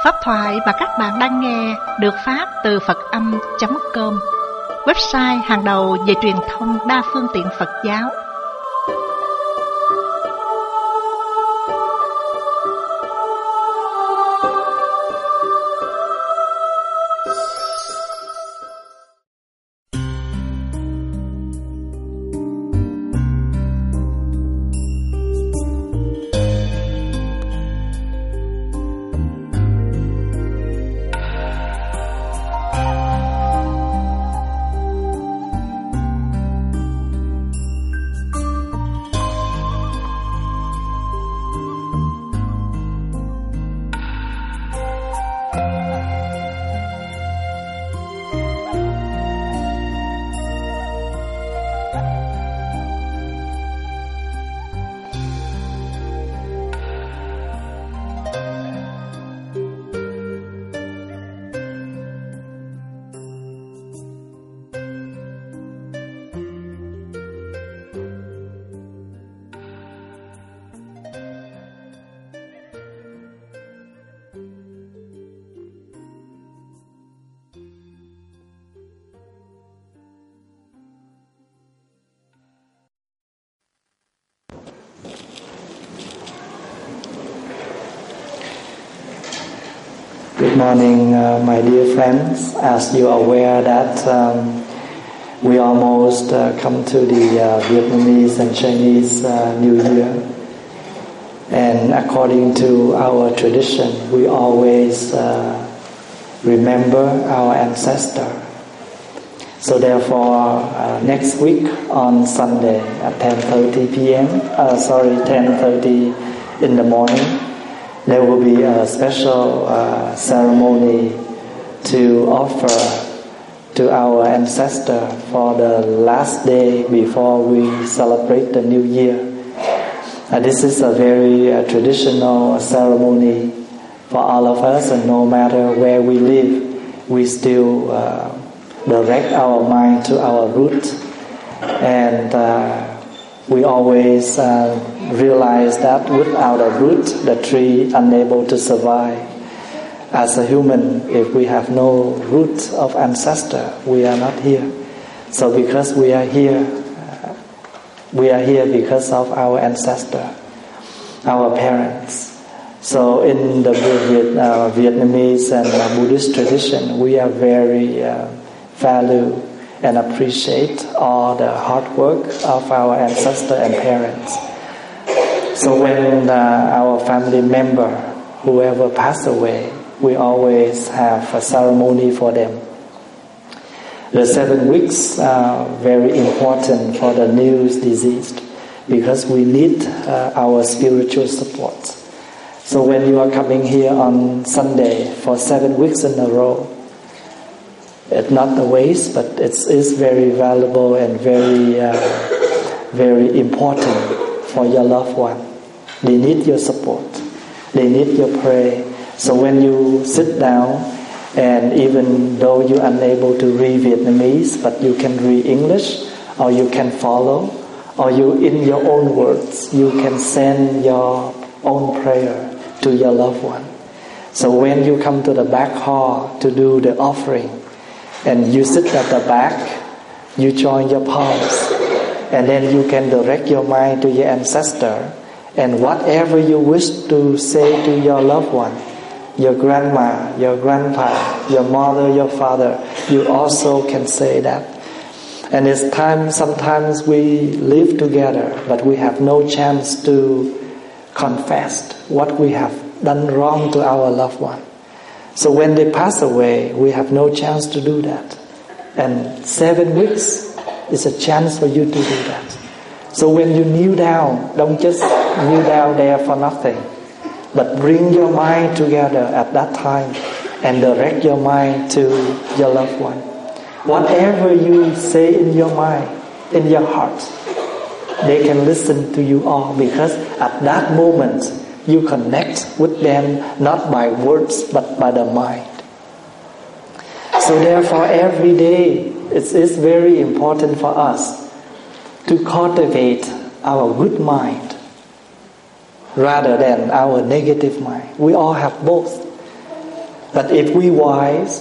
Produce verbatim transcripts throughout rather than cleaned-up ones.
Pháp thoại mà các bạn đang nghe được phát từ Phật Âm chấm com, website hàng đầu về truyền thông đa phương tiện Phật giáo. Good morning, uh, my dear friends. As you are aware that um, we almost uh, come to the uh, Vietnamese and Chinese uh, New Year, and according to our tradition, we always uh, remember our ancestor. So therefore, uh, next week on Sunday at ten thirty p.m., uh, sorry, ten thirty in the morning, there will be a special uh, ceremony to offer to our ancestor for the last day before we celebrate the New Year. Uh, this is a very uh, traditional ceremony for all of us, and no matter where we live, we still uh, direct our mind to our root, and uh, we always uh, realize that without a root, the tree unable to survive. As a human, if we have no root of ancestor, we are not here. So because we are here, uh, we are here because of our ancestor, our parents. So in the Viet, uh, Vietnamese and uh, Buddhist tradition, we are very uh, value and appreciate all the hard work of our ancestor and parents. So when uh, our family member, whoever passed away, we always have a ceremony for them. The seven weeks are very important for the new deceased because we need uh, our spiritual support. So when you are coming here on Sunday for seven weeks in a row, it's not a waste, but it is very valuable and very, uh, very important for your loved one. They need your support. They need your prayer. So when you sit down, and even though you're unable to read Vietnamese, but you can read English, or you can follow, or you in your own words, you can send your own prayer to your loved one. So when you come to the back hall to do the offering, and you sit at the back, you join your palms, and then you can direct your mind to your ancestor, and whatever you wish to say to your loved one, your grandma, your grandpa, your mother, your father, you also can say that. And it's time, sometimes we live together, but we have no chance to confess what we have done wrong to our loved one. So when they pass away, we have no chance to do that. And seven weeks is a chance for you to do that. So when you kneel down, don't just kneel down there for nothing, but bring your mind together at that time and direct your mind to your loved one. Whatever you say in your mind, in your heart, they can listen to you all, because at that moment you connect with them not by words but by the mind. So therefore every day it is very important for us to cultivate our good mind rather than our negative mind. We all have both. But if we wise,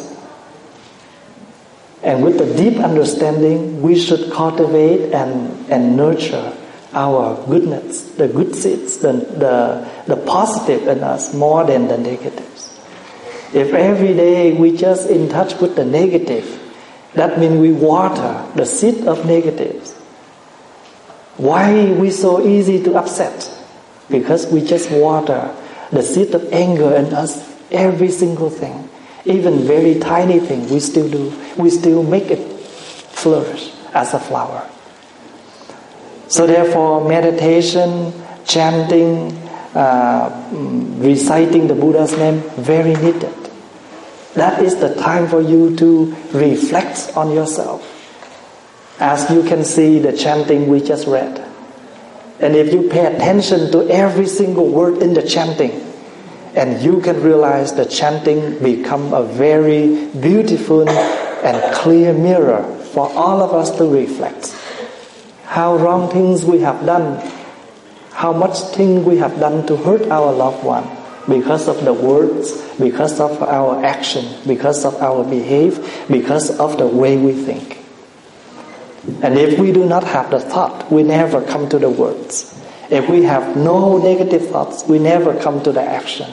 and with the deep understanding, we should cultivate and, and nurture our goodness, the good seeds, the, the, the positive in us more than the negatives. If every day we just in touch with the negative, that means we water the seed of negatives. Why we so easy to upset? Because we just water the seed of anger in us, every single thing. Even very tiny thing we still do. We still make it flourish as a flower. So therefore, meditation, chanting, uh, reciting the Buddha's name, very needed. That is the time for you to reflect on yourself. As you can see the chanting we just read. And if you pay attention to every single word in the chanting, and you can realize the chanting become a very beautiful and clear mirror for all of us to reflect. How wrong things we have done, how much thing we have done to hurt our loved one because of the words, because of our action, because of our behavior, because of the way we think. And if we do not have the thought, we never come to the words. If we have no negative thoughts, we never come to the action.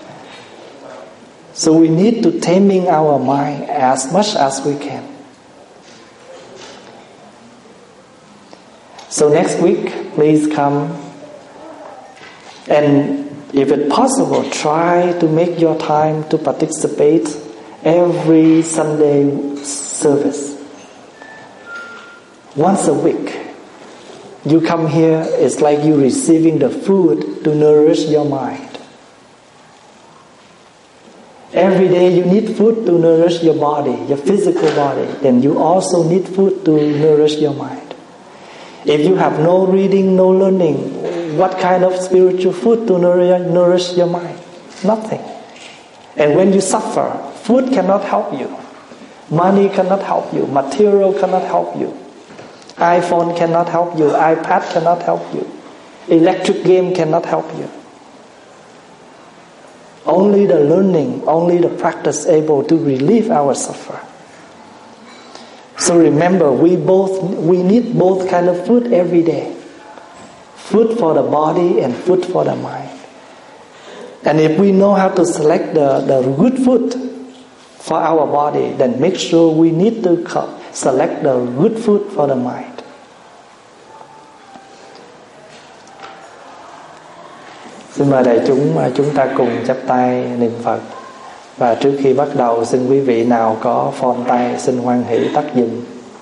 So we need to taming our mind as much as we can. So next week, please come. And if it's possible, try to make your time to participate every Sunday service. Once a week, you come here, it's like you receiving the food to nourish your mind. Every day you need food to nourish your body, your physical body. Then you also need food to nourish your mind. If you have no reading, no learning, what kind of spiritual food to nourish your mind? Nothing. And when you suffer, food cannot help you. Money cannot help you. Material cannot help you. iPhone cannot help you. iPad cannot help you. Electric game cannot help you. Only the learning, only the practice able to relieve our suffer. So remember, we both we need both kind of food every day. Food for the body and food for the mind. And if we know how to select the, the good food for our body, then make sure we need to select the good food for the mind. Xin mời đại chúng chúng ta cùng chắp tay niệm Phật. Và trước khi bắt đầu, xin quý vị nào có phone tay xin hoan hỷ tắt giùm.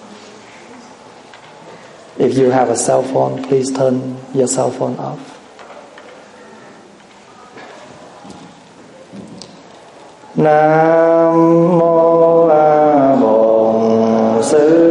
If you have a cell phone, please turn your cell phone off. Nam mô A Bổn Sư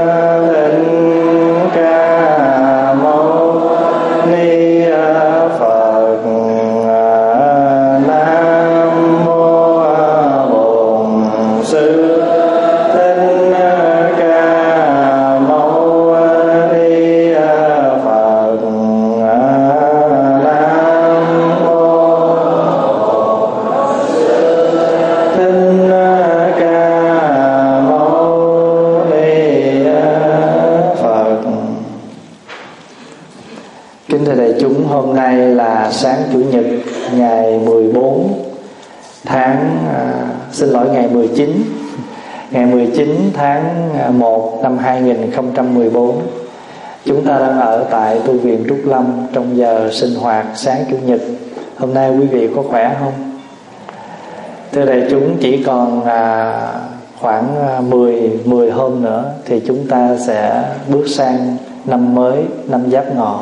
Hôm nay là sáng Chủ nhật ngày mười bốn tháng à, xin lỗi ngày mười chín ngày mười chín tháng một năm hai nghìn không trăm mười bốn. Chúng ta đang ở tại tu viện Trúc Lâm trong giờ sinh hoạt sáng Chủ nhật. Hôm nay quý vị có khỏe không? Thưa đại chúng, chỉ còn à, khoảng mười hôm nữa thì chúng ta sẽ bước sang năm mới, năm Giáp Ngọ.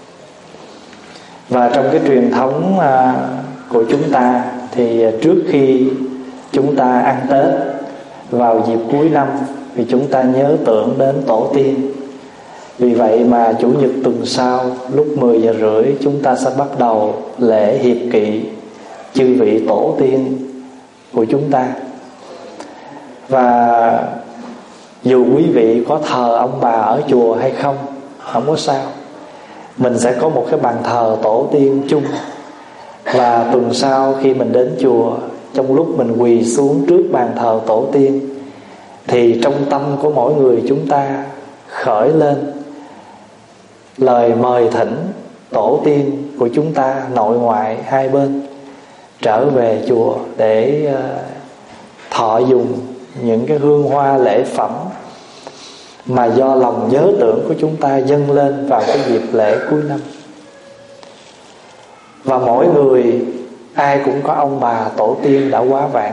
Và trong cái truyền thống à, của chúng ta thì trước khi chúng ta ăn Tết vào dịp cuối năm thì chúng ta nhớ tưởng đến tổ tiên. Vì vậy mà Chủ nhật tuần sau lúc mười giờ rưỡi chúng ta sẽ bắt đầu lễ hiệp kỵ chư vị tổ tiên của chúng ta. Và dù quý vị có thờ ông bà ở chùa hay không, không có sao. Mình sẽ có một cái bàn thờ tổ tiên chung. Và tuần sau khi mình đến chùa, trong lúc mình quỳ xuống trước bàn thờ tổ tiên, thì trong tâm của mỗi người chúng ta khởi lên lời mời thỉnh tổ tiên của chúng ta nội ngoại hai bên trở về chùa để thọ dùng những cái hương hoa lễ phẩm mà do lòng nhớ tưởng của chúng ta dâng lên vào cái dịp lễ cuối năm. Và mỗi người ai cũng có ông bà tổ tiên đã quá vãng.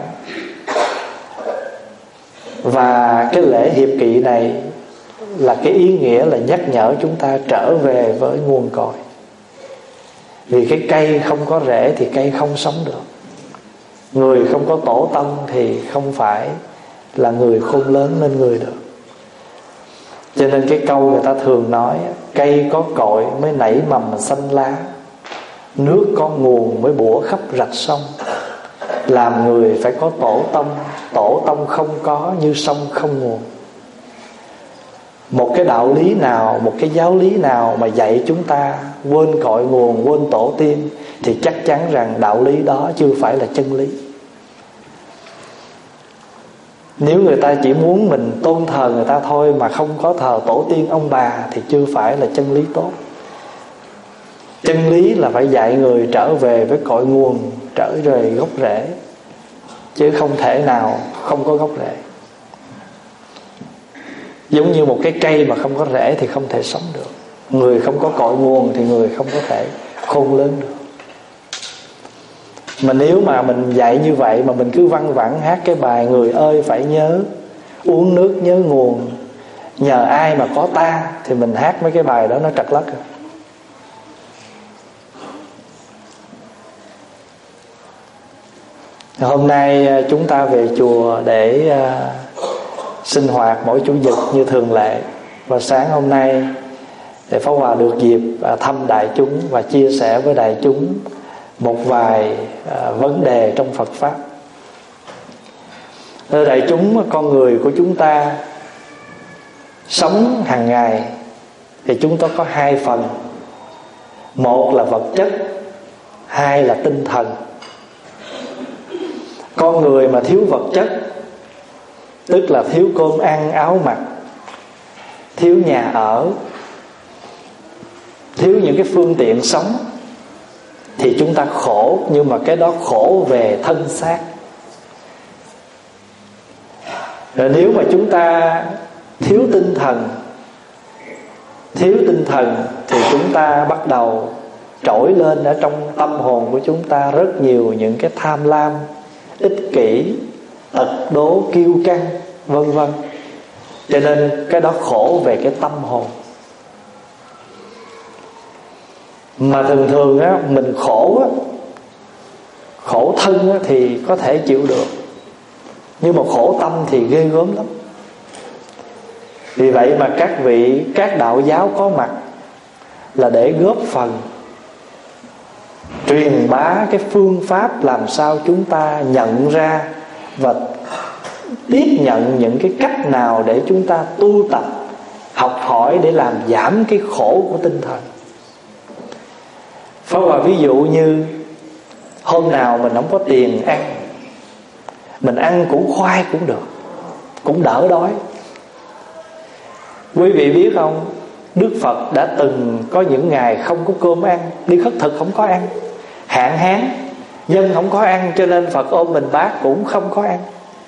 Và cái lễ hiệp kỵ này là cái ý nghĩa là nhắc nhở chúng ta trở về với nguồn cội. Vì cái cây không có rễ thì cây không sống được. Người không có tổ tông thì không phải là người khôn lớn nên người được. Cho nên cái câu người ta thường nói, cây có cội mới nảy mầm xanh lá, nước có nguồn mới bủa khắp rạch sông. Làm người phải có tổ tông, tổ tông không có như sông không nguồn. Một cái đạo lý nào, một cái giáo lý nào mà dạy chúng ta quên cội nguồn, quên tổ tiên, thì chắc chắn rằng đạo lý đó chưa phải là chân lý. Nếu người ta chỉ muốn mình tôn thờ người ta thôi mà không có thờ tổ tiên ông bà thì chưa phải là chân lý tốt. Chân lý là phải dạy người trở về với cội nguồn, trở về gốc rễ, chứ không thể nào không có gốc rễ. Giống như một cái cây mà không có rễ thì không thể sống được. Người không có cội nguồn thì người không có thể khôn lớn được. Mà nếu mà mình dạy như vậy mà mình cứ văng vẳng hát cái bài người ơi phải nhớ, uống nước nhớ nguồn, nhờ ai mà có ta, thì mình hát mấy cái bài đó nó trật lất rồi. Hôm nay chúng ta về chùa để uh, sinh hoạt mỗi chủ nhật như thường lệ. Và sáng hôm nay để Pháp Hòa được dịp uh, thăm đại chúng và chia sẻ với đại chúng một vài uh, vấn đề trong Phật Pháp. Thưa đại chúng, con người của chúng ta sống hàng ngày thì chúng ta có hai phần. Một là vật chất, hai là tinh thần. Con người mà thiếu vật chất, tức là thiếu cơm ăn áo mặc, thiếu nhà ở, thiếu những cái phương tiện sống, thì chúng ta khổ. Nhưng mà cái đó khổ về thân xác. Rồi nếu mà chúng ta thiếu tinh thần, thiếu tinh thần thì chúng ta bắt đầu trỗi lên ở trong tâm hồn của chúng ta rất nhiều những cái tham lam, ích kỷ, tật đố, kiêu căng, vân vân. Cho nên cái đó khổ về cái tâm hồn. Mà thường thường á, mình khổ á, khổ thân á, thì có thể chịu được, nhưng mà khổ tâm thì ghê gớm lắm. Vì vậy mà các vị, các đạo giáo có mặt là để góp phần truyền bá cái phương pháp làm sao chúng ta nhận ra và tiếp nhận những cái cách nào để chúng ta tu tập, học hỏi để làm giảm cái khổ của tinh thần. Pháp Hòa ví dụ như hôm nào mình không có tiền ăn, mình ăn củ khoai cũng được, cũng đỡ đói. Quý vị biết không, Đức Phật đã từng có những ngày không có cơm ăn, đi khất thực không có ăn, hạn hán, dân không có ăn, cho nên Phật ôm mình bát cũng không có ăn.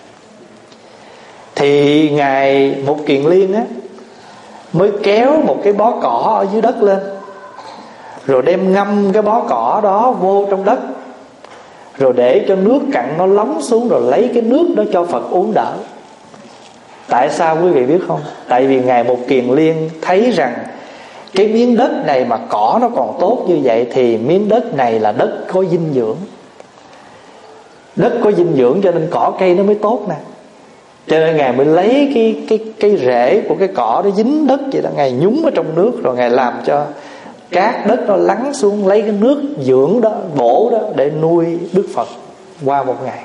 Thì Ngài Một Kiền Liên á mới kéo một cái bó cỏ ở dưới đất lên, rồi đem ngâm cái bó cỏ đó vô trong đất, rồi để cho nước cặn nó lóng xuống, rồi lấy cái nước đó cho Phật uống đỡ. Tại sao quý vị biết không? Tại vì Ngài Một Kiền Liên thấy rằng cái miếng đất này mà cỏ nó còn tốt như vậy thì miếng đất này là đất có dinh dưỡng. Đất có dinh dưỡng cho nên cỏ cây nó mới tốt nè. Cho nên Ngài mới lấy cái, cái, cái rễ của cái cỏ đó dính đất vậy đó, Ngài nhúng ở trong nước, rồi Ngài làm cho cát đất nó lắng xuống, lấy cái nước dưỡng đó, bổ đó để nuôi Đức Phật qua một ngày.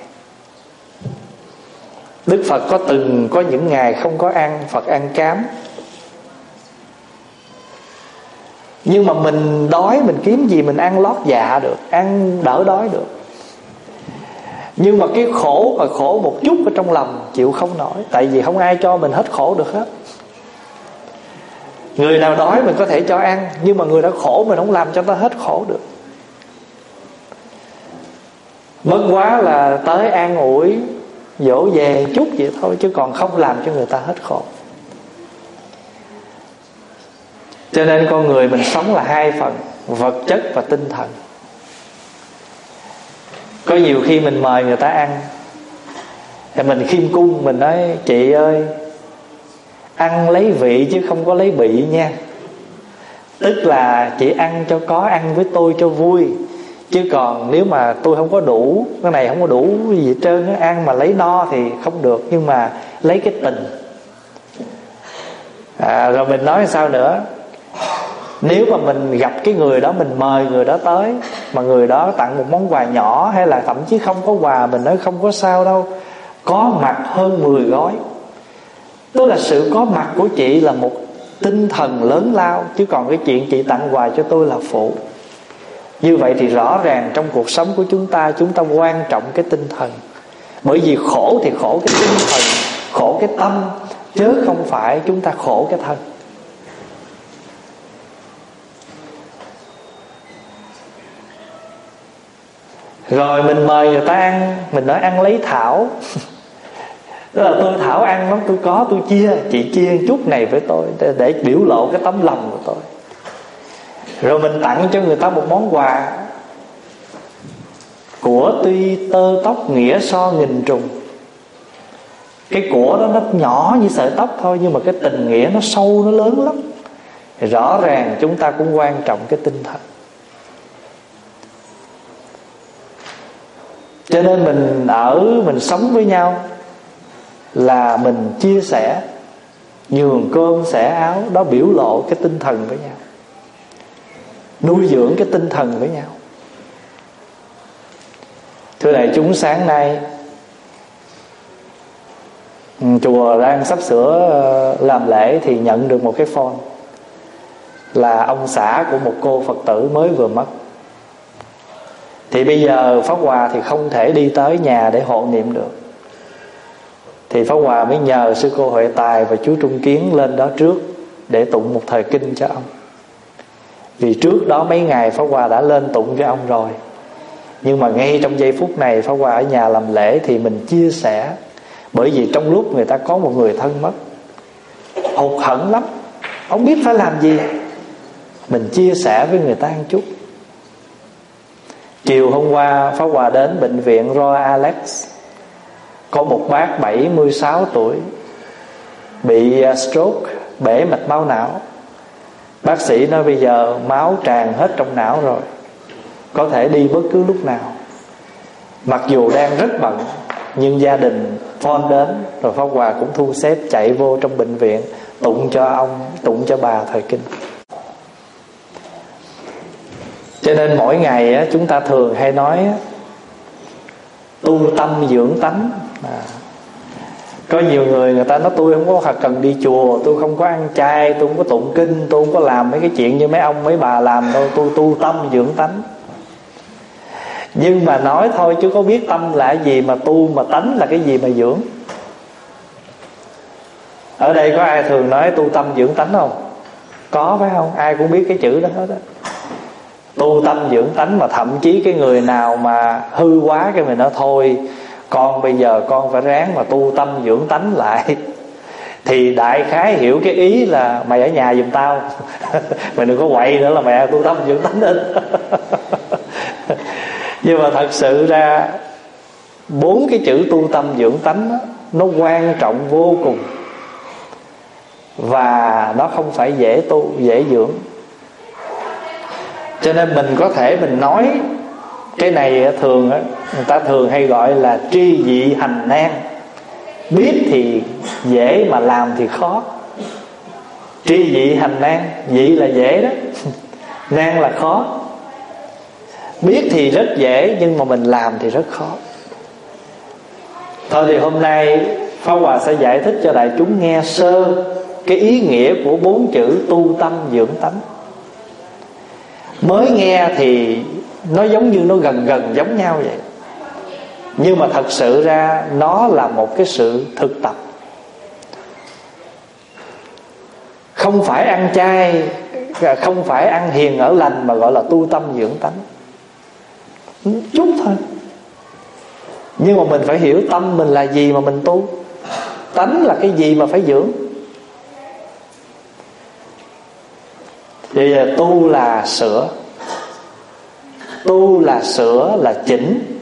Đức Phật có từng có những ngày không có ăn, Phật ăn cám. Nhưng mà mình đói, mình kiếm gì mình ăn lót dạ được, ăn đỡ đói được. Nhưng mà cái khổ mà khổ một chút ở trong lòng chịu không nổi. Tại vì không ai cho mình hết khổ được hết. Người nào đói mình có thể cho ăn, nhưng mà người đã khổ mình không làm cho ta hết khổ được. Mất quá là tới an ủi, dỗ về chút vậy thôi, chứ còn không làm cho người ta hết khổ. Cho nên con người mình sống là hai phần, vật chất và tinh thần. Có nhiều khi mình mời người ta ăn thì mình khiêm cung, mình nói chị ơi, ăn lấy vị chứ không có lấy bị nha. Tức là chị ăn cho có, ăn với tôi cho vui, chứ còn nếu mà tôi không có đủ, cái này không có đủ gì hết trơn, ăn mà lấy no thì không được. Nhưng mà lấy cái tình. à, Rồi mình nói sao nữa, nếu mà mình gặp cái người đó, mình mời người đó tới, mà người đó tặng một món quà nhỏ, hay là thậm chí không có quà, mình nói không có sao đâu, có mặt hơn mười gói. Tức là sự có mặt của chị là một tinh thần lớn lao, chứ còn cái chuyện chị tặng quà cho tôi là phụ. Như vậy thì rõ ràng trong cuộc sống của chúng ta, chúng ta quan trọng cái tinh thần. Bởi vì khổ thì khổ cái tinh thần, khổ cái tâm, chứ không phải chúng ta khổ cái thân. Rồi mình mời người ta ăn, mình nói ăn lấy thảo. Tức là tôi thảo ăn lắm, tôi có tôi chia, chị chia chút này với tôi để, để biểu lộ cái tấm lòng của tôi. Rồi mình tặng cho người ta một món quà, của tuy tơ tóc nghĩa so nghìn trùng. Cái của đó nó nhỏ như sợi tóc thôi, nhưng mà cái tình nghĩa nó sâu, nó lớn lắm. Thì rõ ràng chúng ta cũng quan trọng cái tinh thần. Cho nên mình ở, mình sống với nhau là mình chia sẻ, nhường cơm sẻ áo, đó biểu lộ cái tinh thần với nhau, nuôi dưỡng cái tinh thần với nhau. Thưa đại chúng, sáng nay chùa đang sắp sửa làm lễ thì nhận được một cái phone là ông xã của một cô Phật tử mới vừa mất. Thì bây giờ Pháp Hòa thì không thể đi tới nhà để hộ niệm được. Thì Pháp Hòa mới nhờ sư cô Huệ Tài và chú Trung Kiến lên đó trước để tụng một thời kinh cho ông. Vì trước đó mấy ngày Pháp Hòa đã lên tụng cho ông rồi, nhưng mà ngay trong giây phút này Pháp Hòa ở nhà làm lễ thì mình chia sẻ. Bởi vì trong lúc người ta có một người thân mất, hụt hẫng lắm, không biết phải làm gì, mình chia sẻ với người ta một chút. Chiều hôm qua Pháp Hòa đến bệnh viện Royal Alex, có một bác bảy mươi sáu tuổi bị stroke, bể mạch máu não. Bác sĩ nói bây giờ máu tràn hết trong não rồi, có thể đi bất cứ lúc nào. Mặc dù đang rất bận, nhưng gia đình phone đến, rồi Pháp Hòa cũng thu xếp chạy vô trong bệnh viện tụng cho ông, tụng cho bà thời kinh. Cho nên mỗi ngày á, chúng ta thường hay nói á, tu tâm dưỡng tánh. à, Có nhiều người người ta nói tôi không có cần đi chùa, tôi không có ăn chay, tôi không có tụng kinh, tôi không có làm mấy cái chuyện như mấy ông mấy bà làm đâu, tôi tu tâm dưỡng tánh. Nhưng mà nói thôi chứ có biết tâm là cái gì, mà tu mà tánh là cái gì mà dưỡng. Ở đây có ai thường nói tu tâm dưỡng tánh không? Có phải không? Ai cũng biết cái chữ đó hết á. Tu tâm dưỡng tánh, mà thậm chí cái người nào mà hư quá cái mình nói thôi con bây giờ con phải ráng mà tu tâm dưỡng tánh lại, thì đại khái hiểu cái ý là mày ở nhà giùm tao mày đừng có quậy nữa là mẹ tu tâm dưỡng tánh lên. Nhưng mà thật sự ra bốn cái chữ tu tâm dưỡng tánh đó, nó quan trọng vô cùng, và nó không phải dễ tu, dễ dưỡng. Cho nên mình có thể mình nói cái này thường á, người ta thường hay gọi là tri dị hành nan. Biết thì dễ mà làm thì khó. Tri dị hành nan, dị là dễ đó, nan là khó. Biết thì rất dễ, nhưng mà mình làm thì rất khó. Thôi thì hôm nay Pháp Hòa sẽ giải thích cho đại chúng nghe sơ cái ý nghĩa của bốn chữ tu tâm dưỡng tánh. Mới nghe thì nó giống như nó gần gần giống nhau vậy, Nhưng mà thật sự ra nó là một cái sự thực tập. Không phải ăn chay, không phải ăn hiền ở lành mà gọi là tu tâm dưỡng tánh. Chút thôi. Nhưng mà mình phải hiểu tâm mình là gì mà mình tu, tánh là cái gì mà phải dưỡng. Bây giờ tu là sửa, tu là sửa, là chỉnh.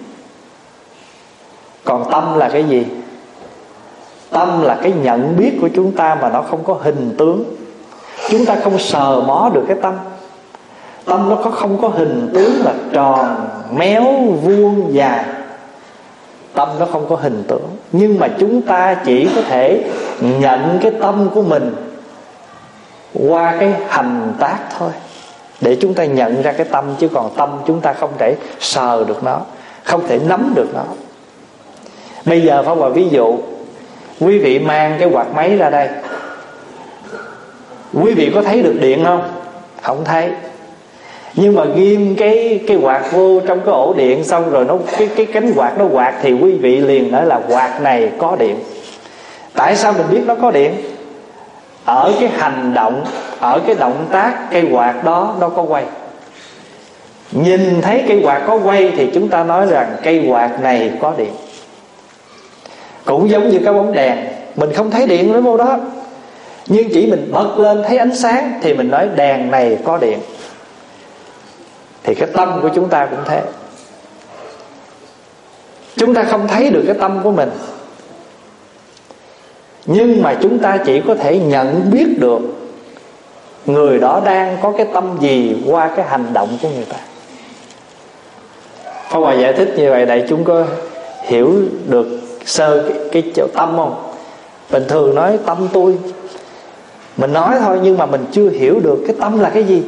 Còn tâm là cái gì? Tâm là cái nhận biết của chúng ta mà nó không có hình tướng. Chúng ta không sờ mó được cái tâm. Tâm nó có không có hình tướng là tròn, méo, vuông, dài. Tâm nó không có hình tướng. Nhưng mà chúng ta chỉ có thể nhận cái tâm của mình qua cái hành tác thôi, để chúng ta nhận ra cái tâm. Chứ còn tâm chúng ta không thể sờ được nó, không thể nắm được nó. Bây giờ Pháp Hòa ví dụ, quý vị mang cái quạt máy ra đây, quý vị có thấy được điện không? Không thấy. Nhưng mà ghim cái cái quạt vô trong cái ổ điện, xong rồi nó cái cái cánh quạt nó quạt, thì quý vị liền nói là quạt này có điện. Tại sao mình biết nó có điện? Ở cái hành động, ở cái động tác cây quạt đó nó có quay. Nhìn thấy cây quạt có quay thì chúng ta nói rằng cây quạt này có điện. Cũng giống như cái bóng đèn, mình không thấy điện nó vô đó, nhưng chỉ mình bật lên thấy ánh sáng thì mình nói đèn này có điện. Thì cái tâm của chúng ta cũng thế. Chúng ta không thấy được cái tâm của mình, nhưng mà chúng ta chỉ có thể nhận biết được người đó đang có cái tâm gì qua cái hành động của người ta. Pháp Hòa giải thích như vậy đại chúng có hiểu được sơ cái, cái chỗ tâm không? Bình thường nói tâm tôi, mình nói thôi nhưng mà mình chưa hiểu được cái tâm là cái gì.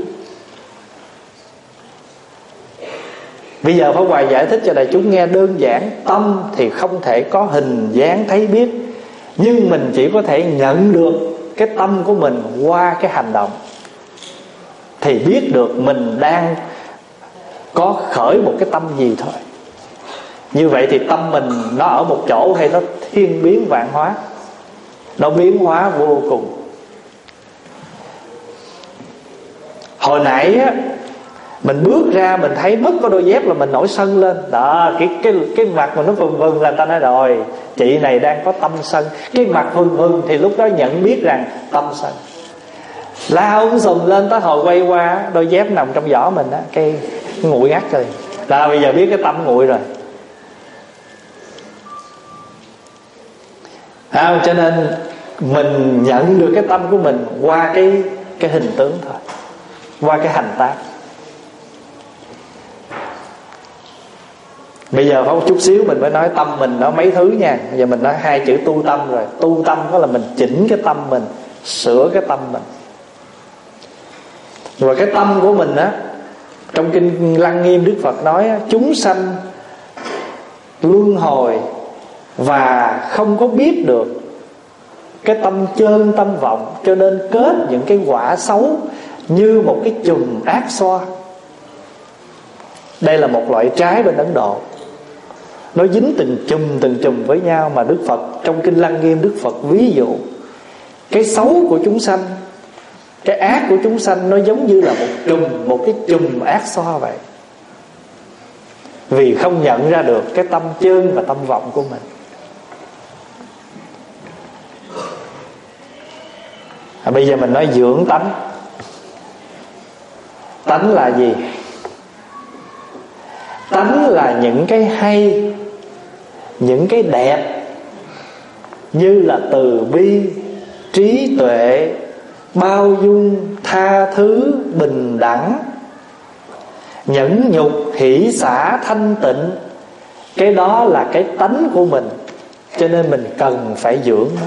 Bây giờ Pháp Hòa giải thích cho đại chúng nghe đơn giản. Tâm thì không thể có hình dáng thấy biết, nhưng mình chỉ có thể nhận được cái tâm của mình qua cái hành động, thì biết được mình đang có khởi một cái tâm gì thôi. Như vậy thì tâm mình nó ở một chỗ hay nó thiên biến vạn hóa, nó biến hóa vô cùng. Hồi nãy á, mình bước ra mình thấy mất có đôi dép là mình nổi sân lên đó, cái cái cái mặt mình nó phừng phừng là người ta nói rồi chị này đang có tâm sân. Cái mặt phừng phừng thì lúc đó nhận biết rằng tâm sân. Lao ống sùm lên tới hồi quay qua đôi dép nằm trong giỏ mình á, cái nguội ngắt rồi. Là bây giờ biết cái tâm nguội rồi. À, cho nên mình nhận được cái tâm của mình qua cái cái hình tướng thôi, qua cái hành tác. Bây giờ có một chút xíu mình mới nói tâm mình nó mấy thứ nha. Bây giờ mình nói hai chữ tu tâm rồi. Tu tâm có là mình chỉnh cái tâm mình, sửa cái tâm mình. Rồi cái tâm của mình á, trong kinh Lăng Nghiêm Đức Phật nói á, chúng sanh luân hồi và không có biết được cái tâm chơn tâm vọng, cho nên kết những cái quả xấu như một cái chùm ác xoa. Đây là một loại trái bên Ấn Độ, nó dính từng chùm từng chùm với nhau. Mà Đức Phật trong kinh Lăng Nghiêm Đức Phật ví dụ cái xấu của chúng sanh, cái ác của chúng sanh nó giống như là một chùm, một cái chùm ác xoa vậy. Vì không nhận ra được cái tâm chơn và tâm vọng của mình. À, bây giờ mình nói dưỡng tánh. Tánh là gì? Tánh là những cái hay, những cái đẹp, như là từ bi, trí tuệ, bao dung, tha thứ, bình đẳng, nhẫn nhục, hỷ xả, thanh tịnh. Cái đó là cái tánh của mình, cho nên mình cần phải dưỡng nó.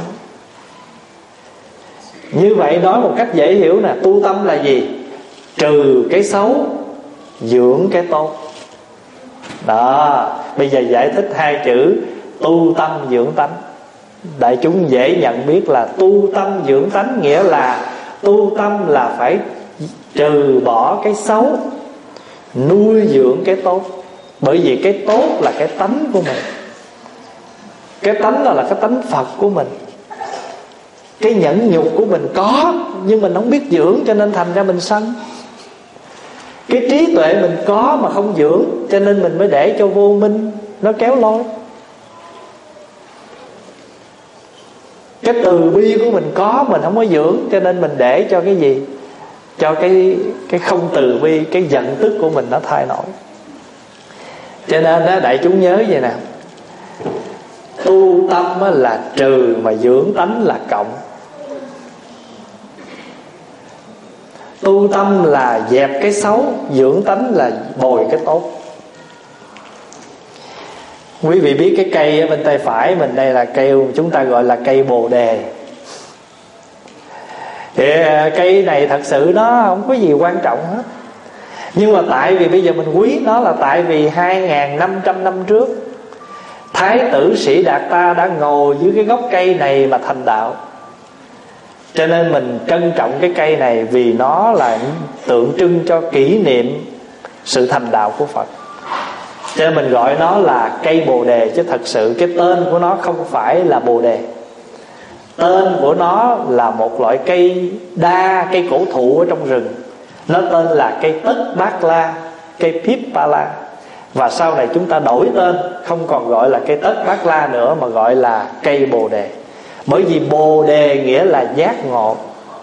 Như vậy nói một cách dễ hiểu nè, tu tâm là gì? Trừ cái xấu, dưỡng cái tốt. Đó, bây giờ giải thích hai chữ tu tâm dưỡng tánh. Đại chúng dễ nhận biết là tu tâm dưỡng tánh, nghĩa là tu tâm là phải trừ bỏ cái xấu, nuôi dưỡng cái tốt. Bởi vì cái tốt là cái tánh của mình. Cái tánh đó là cái tánh Phật của mình. Cái nhẫn nhục của mình có, nhưng mình không biết dưỡng, cho nên thành ra mình sân. Cái trí tuệ mình có mà không dưỡng, cho nên mình mới để cho vô minh nó kéo lôi. Cái từ bi của mình có, mình không có dưỡng, cho nên mình để cho cái gì? Cho cái cái không từ bi, cái giận tức của mình nó thay đổi. Cho nên đó, đại chúng nhớ vậy nè, tu tâm là trừ mà dưỡng tánh là cộng. Tu tâm là dẹp cái xấu, dưỡng tánh là bồi cái tốt. Quý vị biết cái cây ở bên tay phải mình đây là cây chúng ta gọi là cây bồ đề. Thì cây này thật sự nó không có gì quan trọng hết. Nhưng mà tại vì bây giờ mình quý nó là tại vì hai nghìn năm trăm năm trước Thái tử Sĩ Đạt Ta đã ngồi dưới cái gốc cây này mà thành đạo. Cho nên mình trân trọng cái cây này, vì nó là tượng trưng cho kỷ niệm sự thành đạo của Phật. Cho nên mình gọi nó là cây bồ đề, chứ thật sự cái tên của nó không phải là bồ đề. Tên của nó là một loại cây đa, cây cổ thụ ở trong rừng. Nó tên là cây Tất Bát La, cây Pippala. Và sau này chúng ta đổi tên, không còn gọi là cây Tất Bát La nữa, mà gọi là cây bồ đề. Bởi vì bồ đề nghĩa là giác ngộ.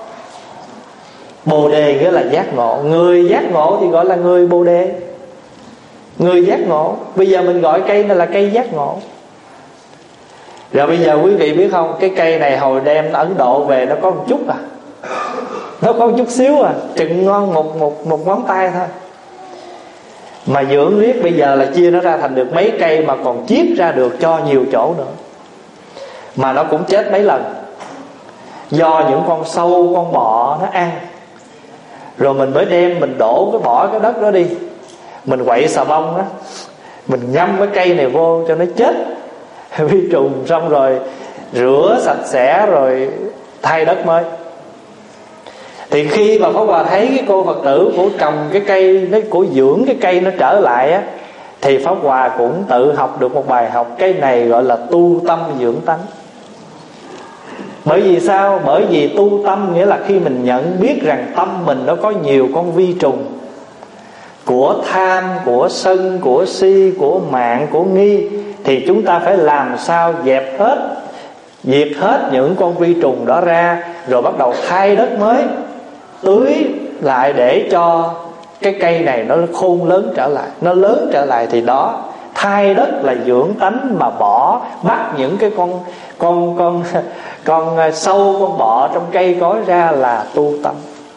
Bồ đề nghĩa là giác ngộ. Người giác ngộ thì gọi là người bồ đề. Người giác ngộ. Bây giờ mình gọi cây này là cây giác ngộ. Rồi bây giờ quý vị biết không, cái cây này hồi đem Ấn Độ về nó có một chút à, nó có một chút xíu à, chừng ngon một, một, một ngón tay thôi. Mà dưỡng riết bây giờ là chia nó ra thành được mấy cây, mà còn chiết ra được cho nhiều chỗ nữa. Mà nó cũng chết mấy lần, do những con sâu, con bọ nó ăn. Rồi mình mới đem, mình đổ cái bỏ cái đất đó đi, mình quậy xà bông đó, mình ngâm cái cây này vô cho nó chết vi trùng, xong rồi rửa sạch sẽ rồi thay đất mới. Thì khi mà Pháp Hòa thấy cái cô Phật tử của trồng cái cây, nó của dưỡng cái cây nó trở lại á, thì Pháp Hòa cũng tự học được một bài học. Cái này gọi là tu tâm dưỡng tánh. Bởi vì sao? Bởi vì tu tâm nghĩa là khi mình nhận biết rằng tâm mình nó có nhiều con vi trùng của tham, của sân, của si, của mạn, của nghi, thì chúng ta phải làm sao dẹp hết, diệt hết những con vi trùng đó ra, rồi bắt đầu thay đất mới, tưới lại để cho cái cây này nó khôn lớn trở lại. Nó lớn trở lại thì đó, thay đất là dưỡng tánh, mà bỏ bắt những cái con con con con sâu, con bọ trong cây cối ra là tu tâm.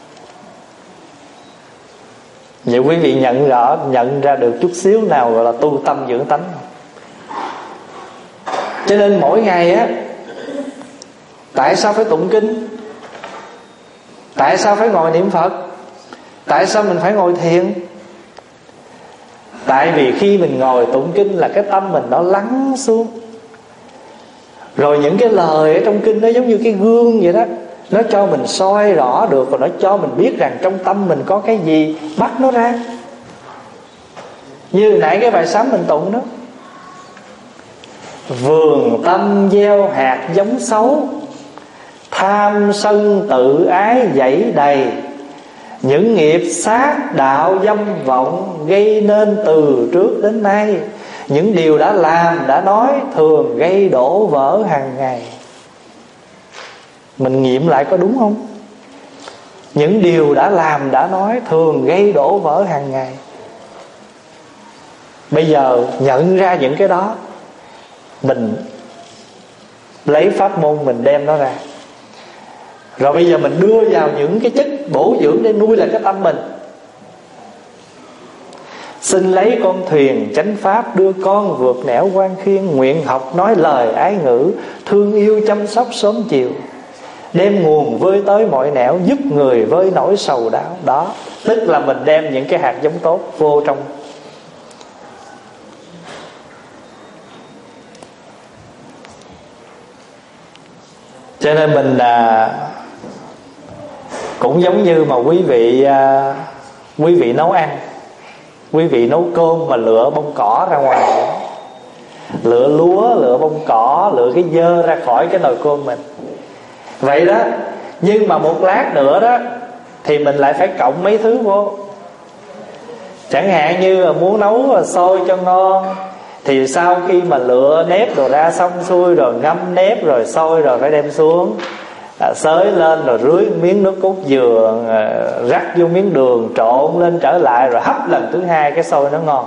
Vậy quý vị nhận rõ, nhận ra được chút xíu nào gọi là tu tâm dưỡng tánh. Cho nên mỗi ngày á, tại sao phải tụng kinh? Tại sao phải ngồi niệm Phật? Tại sao mình phải ngồi thiền? Tại vì khi mình ngồi tụng kinh là cái tâm mình nó lắng xuống. Rồi những cái lời ở trong kinh nó giống như cái gương vậy đó, nó cho mình soi rõ được, và nó cho mình biết rằng trong tâm mình có cái gì, bắt nó ra. Như nãy cái bài sám mình tụng đó: vườn tâm gieo hạt giống xấu, tham sân tự ái dẫy đầy, những nghiệp sát đạo dâm vọng gây nên từ trước đến nay. Những điều đã làm, đã nói thường gây đổ vỡ hàng ngày. Mình nghiệm lại có đúng không? Những điều đã làm, đã nói thường gây đổ vỡ hàng ngày. Bây giờ nhận ra những cái đó, mình lấy pháp môn mình đem nó ra. Rồi bây giờ mình đưa vào những cái chất bổ dưỡng để nuôi lại cái tâm mình. Xin lấy con thuyền chánh pháp đưa con vượt nẻo quan khiên, nguyện học nói lời ái ngữ, thương yêu chăm sóc sớm chiều, đem nguồn vơi tới mọi nẻo, giúp người vơi nỗi sầu đau. Đó, tức là mình đem những cái hạt giống tốt vô trong. Cho nên mình à, cũng giống như mà quý vị à, quý vị nấu ăn, quý vị nấu cơm mà lựa bông cỏ ra ngoài, lựa lúa, lựa bông cỏ, lựa cái dơ ra khỏi cái nồi cơm mình. Vậy đó. Nhưng mà một lát nữa đó thì mình lại phải cộng mấy thứ vô. Chẳng hạn như là muốn nấu xôi cho ngon thì sau khi mà lựa nếp đồ ra xong xuôi rồi, ngâm nếp rồi xôi rồi phải đem xuống, à, xới lên rồi rưới miếng nước cốt dừa, à, rắc vô miếng đường, trộn lên trở lại rồi hấp lần thứ hai cái xôi nó ngon.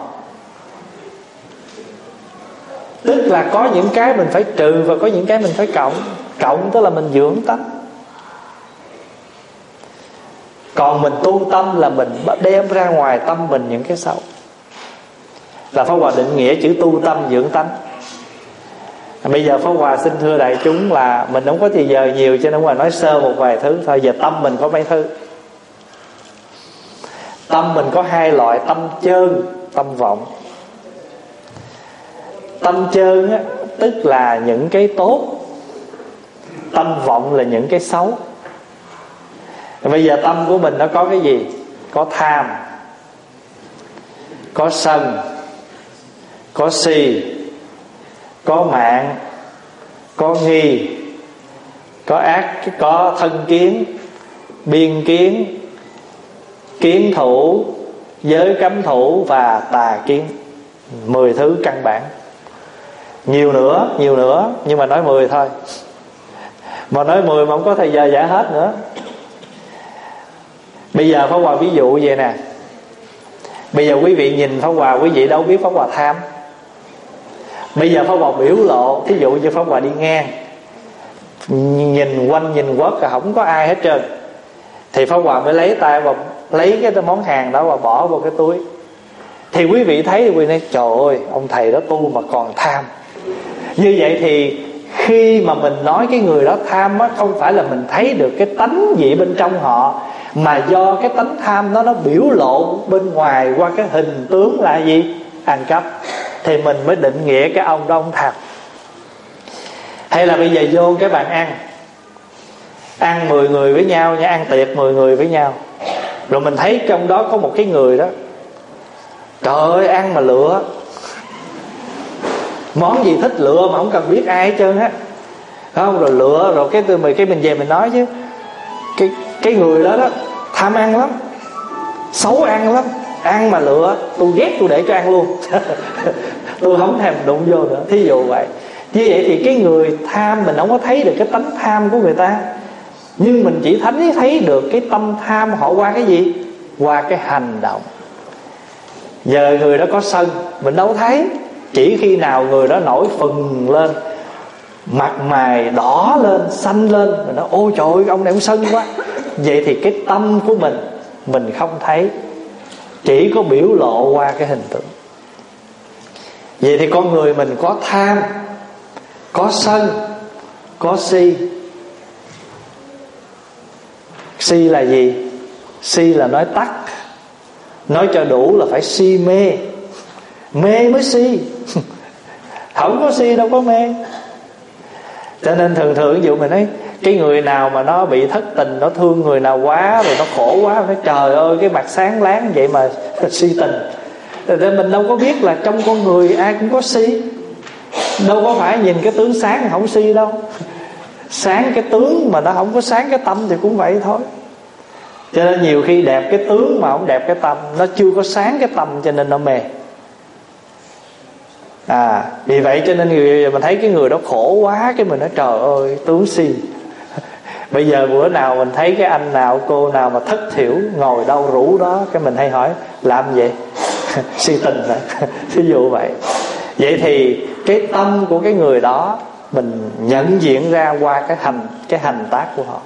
Tức là có những cái mình phải trừ và có những cái mình phải cộng. Cộng tức là mình dưỡng tánh. Còn mình tu tâm là mình đem ra ngoài tâm mình những cái xấu. Là Pháp Hòa định nghĩa chữ tu tâm dưỡng tánh. Bây giờ Pháp Hòa xin thưa đại chúng là mình không có thời giờ nhiều, cho nên Pháp Hòa nói sơ một vài thứ thôi. Giờ tâm mình có mấy thứ. Tâm mình có hai loại: tâm chơn, tâm vọng. Tâm chơn á, tức là những cái tốt. Tâm vọng là những cái xấu. Bây giờ tâm của mình nó có cái gì? Có tham, có sân, có si, có mạn, có nghi, có ác, có thân kiến, biên kiến, kiến thủ, giới cấm thủ và tà kiến. Mười thứ căn bản. Nhiều nữa, nhiều nữa, nhưng mà nói mười thôi. Mà nói mười mà không có thời giờ giải hết nữa. Bây giờ Pháp Hòa ví dụ vậy nè. Bây giờ quý vị nhìn Pháp Hòa, quý vị đâu biết Pháp Hòa tham. Bây giờ Pháp Hòa biểu lộ, ví dụ như Pháp Hòa đi ngang, nhìn quanh nhìn quất là không có ai hết trơn, thì Pháp Hòa mới lấy tay và lấy cái món hàng đó và bỏ vào cái túi. Thì quý vị thấy thì quý vị nói trời ơi, ông thầy đó tu mà còn tham. Như vậy thì khi mà mình nói cái người đó tham á, không phải là mình thấy được cái tánh gì bên trong họ, mà do cái tánh tham đó nó biểu lộ bên ngoài qua cái hình tướng là gì? Ăn cắp. Thì mình mới định nghĩa cái ông đó ông tham. Hay là bây giờ vô cái bàn ăn, ăn mười người với nhau nha, ăn tiệc mười người với nhau, rồi mình thấy trong đó có một cái người đó, trời ơi ăn mà lựa, món gì thích lựa mà không cần biết ai hết trơn á, không? Rồi lựa rồi cái từ mười cái mình về mình nói chứ cái cái người đó đó tham ăn lắm, xấu ăn lắm, ăn mà lựa, tôi ghét tôi để cho ăn luôn. Tôi không thèm đụng vô nữa. Thí dụ vậy. Như vậy thì cái người tham mình không có thấy được cái tánh tham của người ta, nhưng mình chỉ thấy thấy được cái tâm tham họ qua cái gì? Qua cái hành động. Giờ người đó có sân, mình đâu thấy. Chỉ khi nào người đó nổi phừng lên, mặt mày đỏ lên, xanh lên, mình nói ôi trời ơi ông này ông sân quá. Vậy thì cái tâm của mình mình không thấy, chỉ có biểu lộ qua cái hình tượng. Vậy thì con người mình có tham, có sân, có si. Si là gì? Si là nói tắt. Nói cho đủ là phải si mê. Mê mới si. Không có si đâu có mê. Cho nên thường thường ví dụ mình nói cái người nào mà nó bị thất tình, nó thương người nào quá, rồi nó khổ quá, nó nói trời ơi cái mặt sáng láng vậy mà si tình. Nên mình đâu có biết là trong con người ai cũng có si. Đâu có phải nhìn cái tướng sáng thì không si đâu. Sáng cái tướng mà nó không có sáng cái tâm thì cũng vậy thôi. Cho nên nhiều khi đẹp cái tướng mà không đẹp cái tâm, nó chưa có sáng cái tâm cho nên nó mê. À, vì vậy cho nên người, mình thấy cái người đó khổ quá, cái mình nói trời ơi tướng si. Bây giờ bữa nào mình thấy cái anh nào cô nào mà thất thiểu ngồi đâu rủ đó, cái mình hay hỏi làm vậy? Si tình rồi. Ví dụ vậy. Vậy thì cái tâm của cái người đó mình nhận diện ra qua cái hành cái hành tác của họ.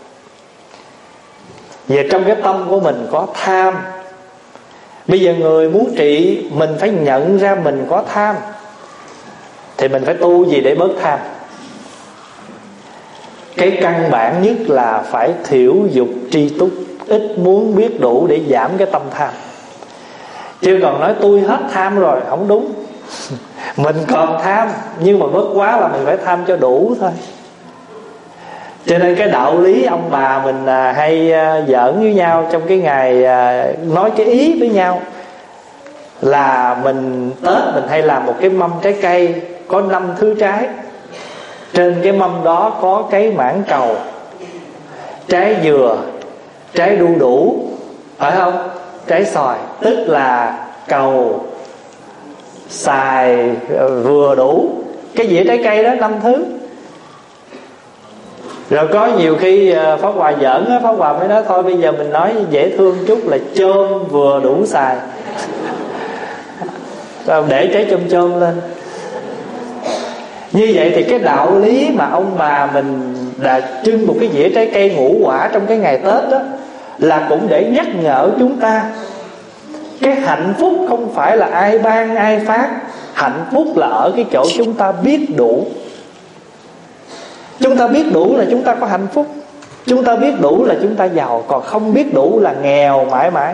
Về trong cái tâm của mình có tham. Bây giờ người muốn trị, mình phải nhận ra mình có tham, thì mình phải tu gì để bớt tham? Cái căn bản nhất là phải thiểu dục tri túc, ít muốn biết đủ để giảm cái tâm tham. Chứ còn nói tôi hết tham rồi, không đúng. Mình còn tham, nhưng mà bớt quá là mình phải tham cho đủ thôi. Cho nên cái đạo lý ông bà mình hay giỡn với nhau trong cái ngày nói cái ý với nhau là mình Tết mình hay làm một cái mâm trái cây có năm thứ trái. Trên cái mâm đó có cái mãng cầu, trái dừa, trái đu đủ, phải không? Trái xoài, tức là cầu, xoài, vừa đủ. Cái dĩa trái cây đó năm thứ. Rồi có nhiều khi Pháp Hòa giỡn á, Pháp Hòa mới nói thôi bây giờ mình nói dễ thương chút là chôm vừa đủ xài. Rồi để trái chôm chôm lên. Như vậy thì cái đạo lý mà ông bà mình đã trưng một cái dĩa trái cây ngũ quả trong cái ngày Tết đó, là cũng để nhắc nhở chúng ta cái hạnh phúc không phải là ai ban ai phát. Hạnh phúc là ở cái chỗ chúng ta biết đủ. Chúng ta biết đủ là chúng ta có hạnh phúc. Chúng ta biết đủ là chúng ta giàu. Còn không biết đủ là nghèo mãi mãi.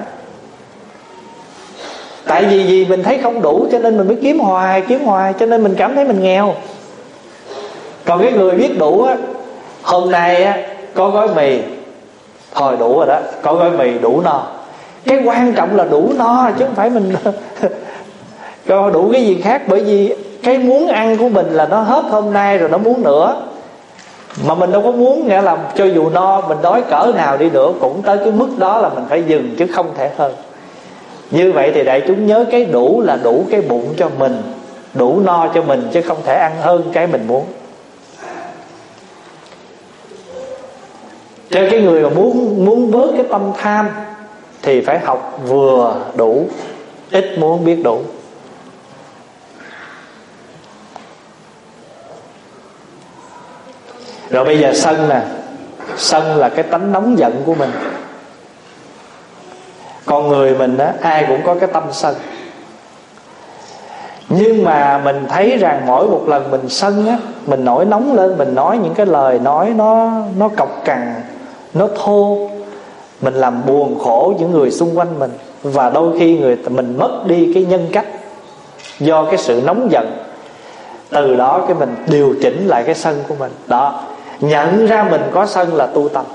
Tại vì vì mình thấy không đủ cho nên mình mới kiếm hoài, kiếm hoài, cho nên mình cảm thấy mình nghèo. Còn cái người biết đủ á, hôm nay á có gói mì, thôi đủ rồi đó, có gói mì đủ no. Cái quan trọng là đủ no, chứ không phải mình có đủ cái gì khác. Bởi vì cái muốn ăn của mình là nó hết hôm nay rồi nó muốn nữa. Mà mình đâu có muốn, nghĩa là cho dù no, mình đói cỡ nào đi nữa cũng tới cái mức đó là mình phải dừng, chứ không thể hơn. Như vậy thì đại chúng nhớ cái đủ là đủ cái bụng cho mình, đủ no cho mình, chứ không thể ăn hơn cái mình muốn. Cho cái người mà muốn muốn bớt cái tâm tham thì phải học vừa đủ, ít muốn biết đủ. Rồi bây giờ sân nè. Sân là cái tánh nóng giận của mình. Con người mình á, ai cũng có cái tâm sân. Nhưng mà mình thấy rằng mỗi một lần mình sân á, mình nổi nóng lên, mình nói những cái lời nói nó nó cộc cằn, nó thô, mình làm buồn khổ những người xung quanh mình. Và đôi khi người mình mất đi cái nhân cách do cái sự nóng giận. Từ đó cái mình điều chỉnh lại cái sân của mình. Đó, nhận ra mình có sân là tu tâm.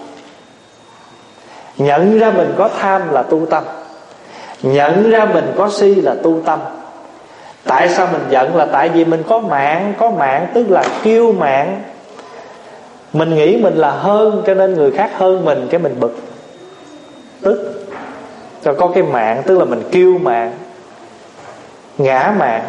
Nhận ra mình có tham là tu tâm. Nhận ra mình có si là tu tâm. Tại sao mình giận? Là tại vì mình có mạng. Có mạng tức là kiêu mạn. Mình nghĩ mình là hơn, cho nên người khác hơn mình, cái mình bực, tức. Rồi có cái mạng tức là mình kiêu mạn, ngã mạn.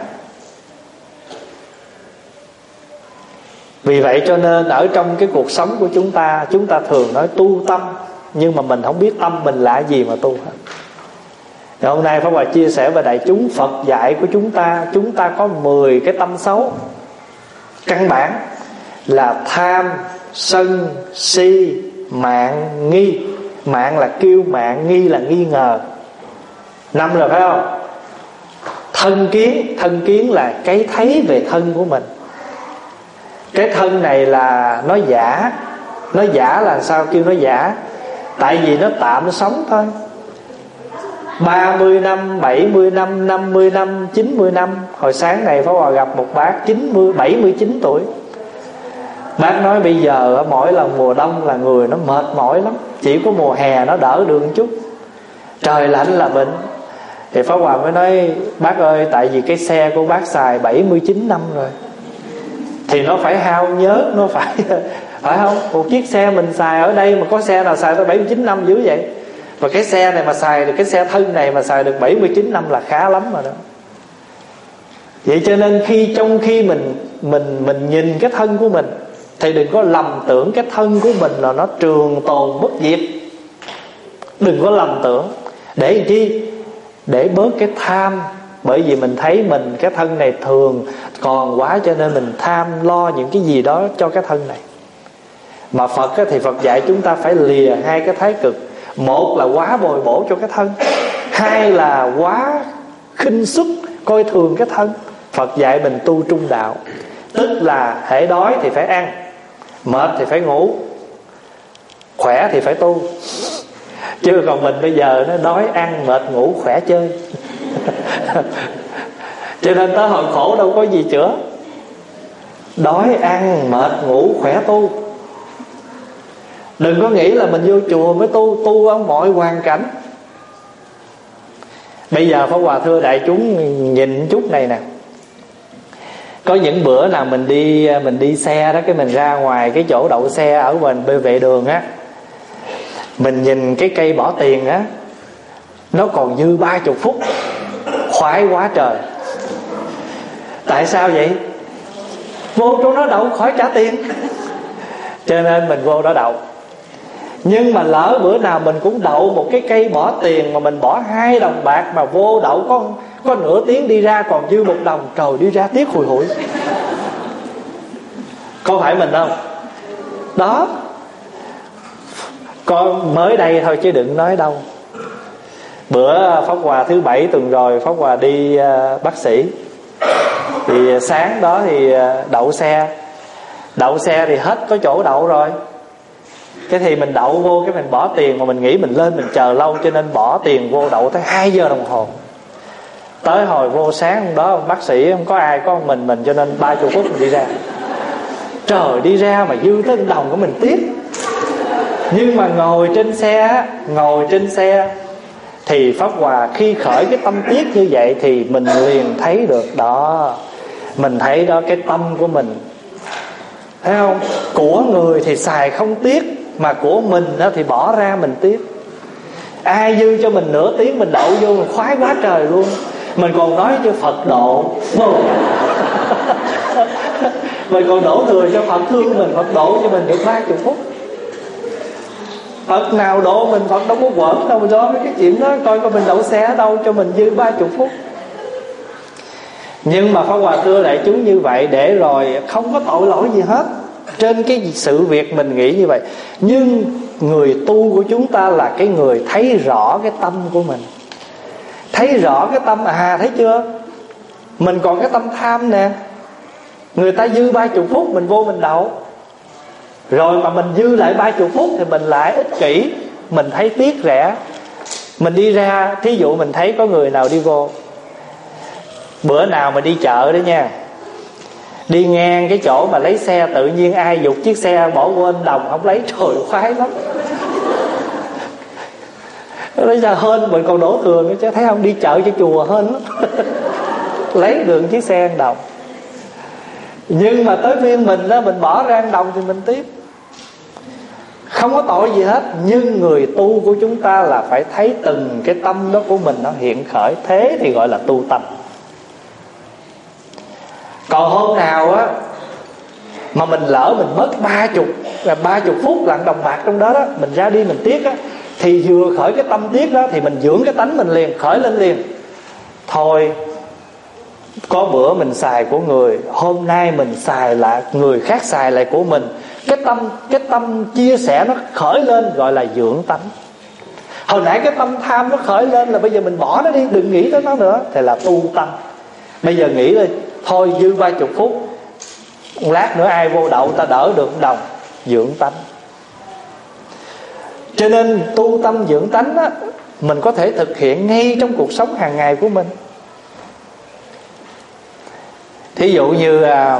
Vì vậy cho nên ở trong cái cuộc sống của chúng ta, chúng ta thường nói tu tâm, nhưng mà mình không biết tâm mình là gì mà tu hết. Rồi hôm nay Pháp Hòa chia sẻ với đại chúng, Phật dạy của chúng ta, chúng ta có mười cái tâm xấu căn bản là tham, sân, si, mạn, nghi. Mạn là kiêu mạn, nghi là nghi ngờ. Năm rồi phải không? Thân kiến. Thân kiến là cái thấy về thân của mình. Cái thân này là nó giả. Nó giả là sao kêu nó giả? Tại vì nó tạm sống thôi. Ba mươi năm, bảy mươi năm, năm mươi năm, chín mươi năm. Hồi sáng này Pháp Hòa gặp một bác chín mươi, bảy mươi chín tuổi. Bác nói bây giờ mỗi lần mùa đông là người nó mệt mỏi lắm, chỉ có mùa hè nó đỡ được một chút, trời lạnh là bệnh. Thì Pháp Hòa mới nói bác ơi, tại vì cái xe của bác xài bảy mươi chín năm rồi, thì nó phải hao nhớt, nó phải phải không? Một chiếc xe mình xài ở đây mà có xe nào xài tới bảy mươi chín năm dữ vậy? Và cái xe này mà xài được, cái xe thân này mà xài được bảy mươi chín năm là khá lắm rồi đó. Vậy cho nên khi trong khi mình mình mình nhìn cái thân của mình thì đừng có lầm tưởng cái thân của mình là nó trường tồn bất diệt. Đừng có lầm tưởng. Để làm chi? Để bớt cái tham. Bởi vì mình thấy mình cái thân này thường còn quá, cho nên mình tham lo những cái gì đó cho cái thân này. Mà Phật thì Phật dạy chúng ta phải lìa hai cái thái cực. Một là quá bồi bổ cho cái thân, hai là quá khinh suất, coi thường cái thân. Phật dạy mình tu trung đạo, tức là hễ đói thì phải ăn, mệt thì phải ngủ, khỏe thì phải tu. Chứ còn mình bây giờ nó đói ăn, mệt ngủ, khỏe chơi. Cho nên tới hồi khổ đâu có gì chữa. Đói ăn, mệt ngủ, khỏe tu. Đừng có nghĩ là mình vô chùa mới tu, tu ở mọi hoàn cảnh. Bây giờ Pháp Hòa thưa đại chúng nhìn chút này nè. Có những bữa nào mình đi mình đi xe đó, cái mình ra ngoài cái chỗ đậu xe ở bên bên vệ đường á, mình nhìn cái cây bỏ tiền á, nó còn dư ba chục phút, khoái quá trời. Tại sao vậy? Vô chỗ nó đậu khỏi trả tiền, cho nên mình vô đó đậu. Nhưng mà lỡ bữa nào mình cũng đậu một cái cây bỏ tiền mà mình bỏ hai đồng bạc, mà vô đậu có có nửa tiếng đi ra còn dư một đồng, trời, đi ra tiếc hùi hụi. Có phải mình không? Đó. Con mới đây thôi chứ đừng nói đâu. Bữa Pháp Hòa thứ bảy tuần rồi, Pháp Hòa đi uh, bác sĩ. Thì sáng đó thì đậu xe. Đậu xe thì hết có chỗ đậu rồi. Cái thì mình đậu vô, cái mình bỏ tiền, mà mình nghĩ mình lên mình chờ lâu, cho nên bỏ tiền vô đậu tới hai giờ đồng hồ. Tới hồi vô sáng hôm đó bác sĩ không có ai, có mình mình cho nên ba mươi phút mình đi ra. Trời, đi ra mà dư tới đồng của mình tiếc. Nhưng mà ngồi trên xe, ngồi trên xe thì Pháp Hòa khi khởi cái tâm tiếc như vậy thì mình liền thấy được đó. Mình thấy đó cái tâm của mình, thấy không? Của người thì xài không tiếc, mà của mình đó thì bỏ ra mình tiếc. Ai dư cho mình nửa tiếng mình đậu vô mình khoái quá trời luôn. Mình còn nói cho Phật độ. Mình còn đổ thừa cho Phật thương mình, Phật độ cho mình được ba mươi phút. Phật nào độ mình, Phật đâu có quẩn đâu. Mình nói với cái chuyện đó, coi coi mình đậu xe ở đâu cho mình dư ba mươi phút. Nhưng mà Pháp Hòa thưa đại chúng như vậy để rồi không có tội lỗi gì hết trên cái sự việc mình nghĩ như vậy. Nhưng người tu của chúng ta là cái người thấy rõ cái tâm của mình, thấy rõ cái tâm. À, thấy chưa, mình còn cái tâm tham nè. Người ta dư ba mươi phút mình vô mình đậu, rồi mà mình dư lại ba mươi phút thì mình lại ích kỷ, mình thấy tiếc rẻ. Mình đi ra, thí dụ mình thấy có người nào đi vô, bữa nào mà đi chợ đó nha, đi ngang cái chỗ mà lấy xe, tự nhiên ai giục chiếc xe bỏ quên đồng không lấy, trời, khoái lắm. Lấy ra hên mình còn đổ thừa nữa chứ, thấy không, đi chợ cho chùa hên lắm. Lấy được chiếc xe một đồng. Nhưng mà tới phiên mình đó, mình bỏ ra một đồng thì mình tiếc. Không có tội gì hết. Nhưng người tu của chúng ta là phải thấy từng cái tâm đó của mình nó hiện khởi, thế thì gọi là tu tâm. Còn hôm nào á mà mình lỡ mình mất ba chục ba chục phút lặng đồng bạc trong đó đó, mình ra đi mình tiếc á, thì vừa khởi cái tâm tiếc đó thì mình dưỡng cái tánh mình liền, khởi lên liền. Thôi, có bữa mình xài của người, hôm nay mình xài lại người khác xài lại của mình. Cái tâm cái tâm chia sẻ nó khởi lên gọi là dưỡng tánh. Hồi nãy cái tâm tham nó khởi lên là bây giờ mình bỏ nó đi, đừng nghĩ tới nó nữa, thì là tu tâm. Bây giờ nghĩ đi, thôi dư ba chục phút, lát nữa ai vô đậu ta đỡ được đồng, dưỡng tánh. Cho nên tu tâm dưỡng tánh á, mình có thể thực hiện ngay trong cuộc sống hàng ngày của mình. Thí dụ như à,